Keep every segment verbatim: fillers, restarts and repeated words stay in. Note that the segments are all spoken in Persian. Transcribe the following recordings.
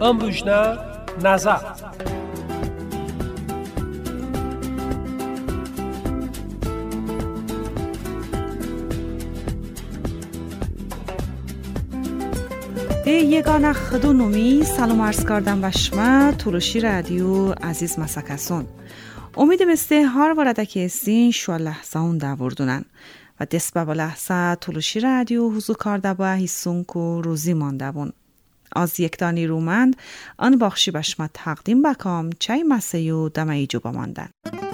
Ambujna nazar. یگانه خدونومی سلام عرض کردم و شما تولوشی رادیو عزیز مسکسون امید مسته هار ورده که استین شو لحظه اون دوردونن و دست به لحظه تولوشی رادیو حضور کرده با حسون که روزی مانده بون از یک دانی رومند آن باخشی به شما تقدیم بکام چای مسیو دمه جو بماندن.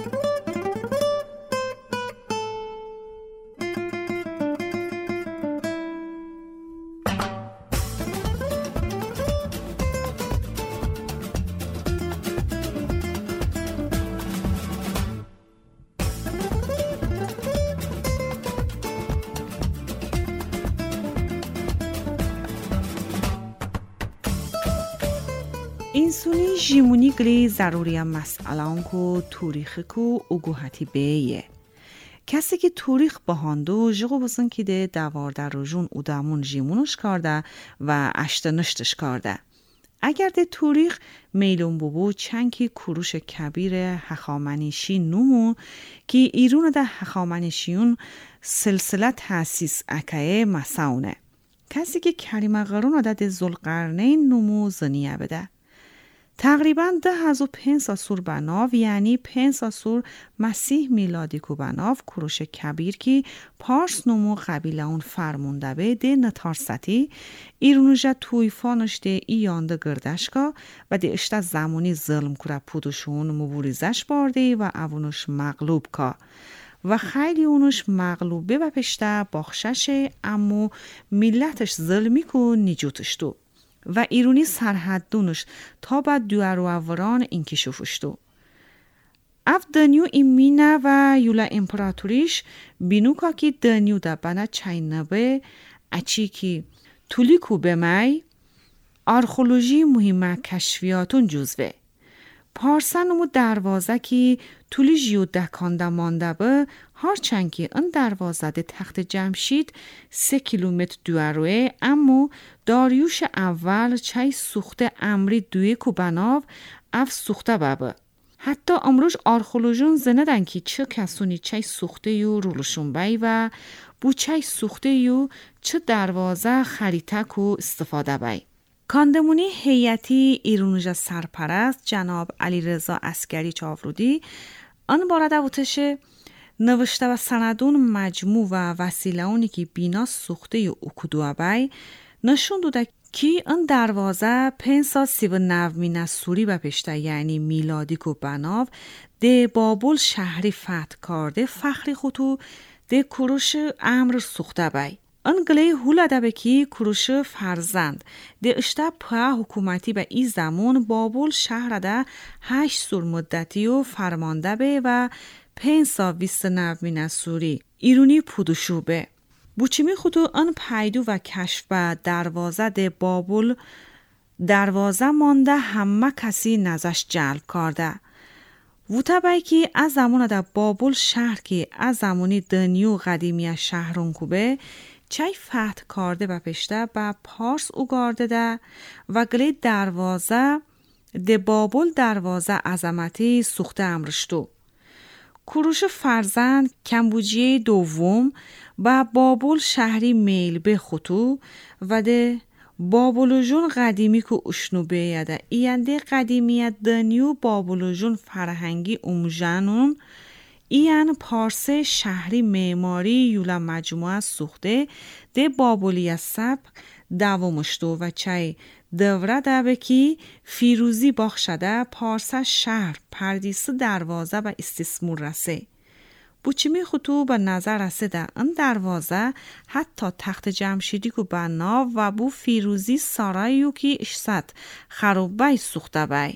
اینسونی جیمونی گلی ضروری هم مسئله اون که توریخ که اگوهتی بیه. کسی که توریخ بهاندو جغو بسن که ده دوارده روژون ادامون جیمونش کرده و اشتنشتش کرده. اگر ده توریخ میلون ببو چنکی کروش کبیر هخامنشی نومو که ایرون ده هخامنشیون سلسله تاسیس اکه مساونه. کسی که کلمه قرون ده ذوالقرنین نومو زنیه بده. تقریباً ده هزار و پنج سور بناو یعنی پنج سور مسیح میلادی کو بناو کروش کبیر کی پارس نمو قبیله اون فرمونده به ده نتارستی ایرونوژه تویفانش ده ایانده گردشکا و ده اشتا زمانی ظلم کرا پودشون مبوریزش بارده و اونوش مغلوب کا و خیلی اونوش مغلوبه و پشته باخششه اما ملتش ظلمی کو نجوتش دو و ایرونی سرحدونش تا بعد دوارو اوران اینکی شفشتو. اف دنیو ایمینه و یولا امپراتوریش بینو که که دنیو دا بنا چاینبه اچی که تولیکو بمای آرخولوژی مهمه کشفیاتون جزوه. پارسنمو دروازه که تولی جیو دکانده مانده به هرچند که این دروازه ده تخت جمشید سه کیلومتر دواروه اما داریوش اول چای سوخته امری دوی کو بناو اف سوخته بابه. حتی امروز آرخولوژون زندن که چه کسونی چای سوخته یو رولشون بای و بو چای سوخته یو چه دروازه خریطه کو استفاده بای. کاندمونی هیئتی ایرونوژه سرپرست جناب علیرضا عسکری چاورودی آن بارده وتشه نوشته و سندون مجموع و وسیله اونی که بینا سوخته یو اکدوه بای نشون دوده که این دروازه پنج سال سی و نو سوری به پشته یعنی میلادی کو بناو ده بابل شهری فتح کرده فخری خودو ده کروش امر سوخته بای. انگلی هولا دبه که کروش فرزند ده اشتا پا حکومتی به ای زمان بابل شهر ده هشت سور مدتی و فرمانده به و پنج سا ویست نو سوری ایرونی پودشو به. بوچیمی خودو ان پیدو و کشف به دروازه ده بابل دروازه مانده همه کسی نزش جلب کرده. ووتا بای که از زمان ده بابل شهر که از زمانی دنیو قدیمی شهرون کوبه چای فتح کرده و پشته با پارس اوگارده ده و گلی دروازه ده بابل دروازه عظمتی سوخته امرشتو. کروش فرزند کمبوجیه دوم با بابل شهری میل به خطو و ده بابلوژون قدیمی که اشنوبه یده اینده قدیمیت دنیو بابلوژون فرهنگی امجنون این پارس شهری معماری یولا مجموعه سوخته ده بابلی سب دوامشتو و چای دوره ده کی فیروزی باخشده پارس شهر پردیس دروازه و استثمور رسه. بوچیمی خطو به نظر رسیده این دروازه حتی تخت جمشیدی که بنا و بو فیروزی سارایو که اشتد خروبای سوخته بای.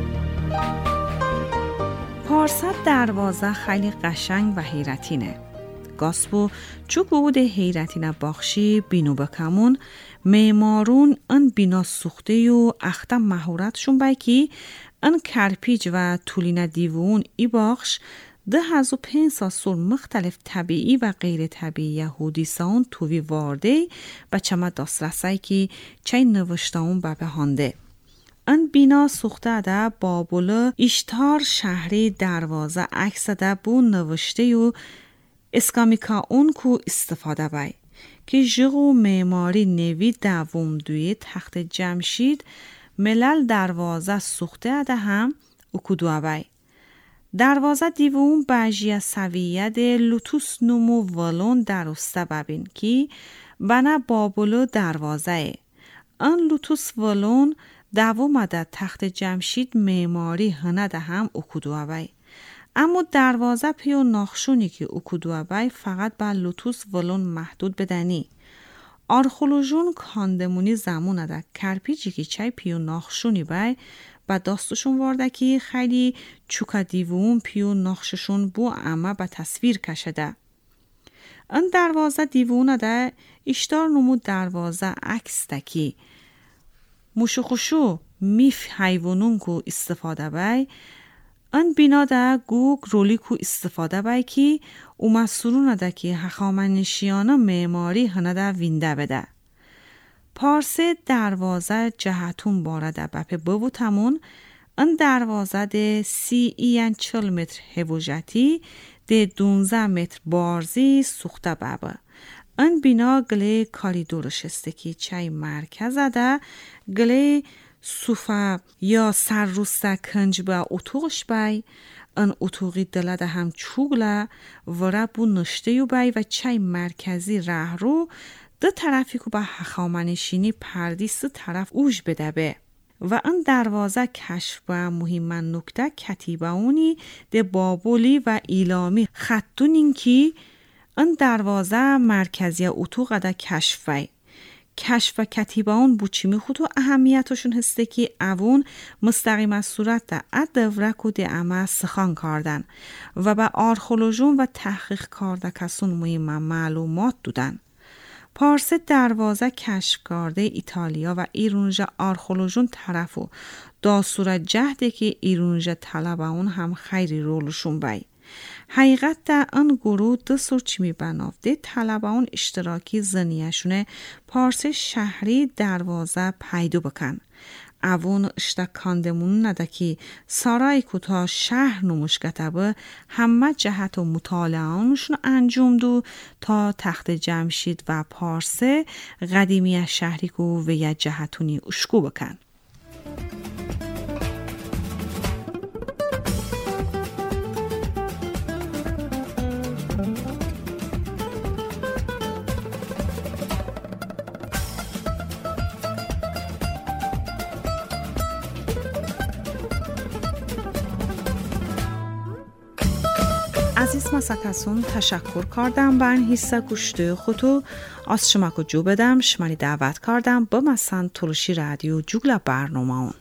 پارصد دروازه خیلی قشنگ و حیرتینه. گاسپو چوک بود حیرتی نباخشی بینو بکمون معمارون ان بینا سوخته و اختا مهارتشون بکی ان کرپیج و طولین دیوون ای باخش ده هزو پین ساسول مختلف طبیعی و غیر طبیعی یهودی ساون توی وارده با چما داست رسای که چای نوشتاون با بهانده. ان بینا سوخته ده بابل اشتار شهری دروازه عکس ده بو نوشته و اسکامیکا اون کو استفاده بای که جغو معماری نوی دوم دوی تخت جمشید ملل دروازه سوخته ده هم اکودو بای. دروازه دیوون باجی سویه ده لوتوس نمو ولون درسته ببین که بنا بابلو دروازه ان لوتوس ولون دوم ده تخت جمشید معماری هنه ده هم اکودو بای. اما دروازه پیو ناخشونی که اکودو بای فقط با لوتوس ولون محدود بدنی. آرخولوژون کاندمونی زمونه ده کرپیجی که چای پیو ناخشونی بای با داستشون وارده که خیلی چوکا دیوون پیو ناخششون بو اما با تصویر کشده. ان دروازه دیوونه ده اشتار نمو دروازه عکس دکی موشو خوشو میف حیوانون کو استفاده بای ان بینا ده گوگ رولی کو استفاده بای که او مسئولون ده که هخامنشیانا معماری هنه ده وینده بده. پارسه دروازه جهتون بارده بپه ببو تمون ان دروازه ده سی این چل متر هوجتی ده دونزه متر بارزی سوخته بابه. ان بینا گله کاریدور شسته که چای مرکزه ده گله صوفه یا سر روسته کنج با اتوغش بای ان اتوغی دله ده هم چوگله وره بو نشته یو بای و چای مرکزی ره رو ده طرفی که با هخامنشینی پردی سه طرف اوش بدبه و ان دروازه کشف با مهم نکته کتیبه اونی ده بابولی و ایلامی خطون این که ان دروازه مرکزی اتوغه ده کشف وی کشف و کتیبه اون بوچیمی خودو اهمیتشون هسته که اون مستقیم از صورت ده ادورک و ده اما سخان کردن و با آرخولوژون و تحقیق کرده کسون مهم معلومات دودن. پارسه دروازه کشف کرده ایتالیا و ایرونجا آرخولوژون طرفو دا صورت جهده که ایرونجا طلبه اون هم خیلی رولشون بای. حقیقت ده ان گروه دو سرچی می بنافده طلبه اون اشتراکی زنیشونه پارسه شهری دروازه پیدو بکن. اون اشتکاندمون نده که سارای کتا شهر نموش گتبه همه جهت و مطالعانشون انجام دو تا تخت جمشید و پارسه قدیمی شهری که و یه جهتونی اشکو بکن. عزیز مسکسون تشکر کردم بر حصه گوشته خودو از شما که جو بدم شمانی دعوت کردم با مسان تلوشی رادیو جوگل برنامه اون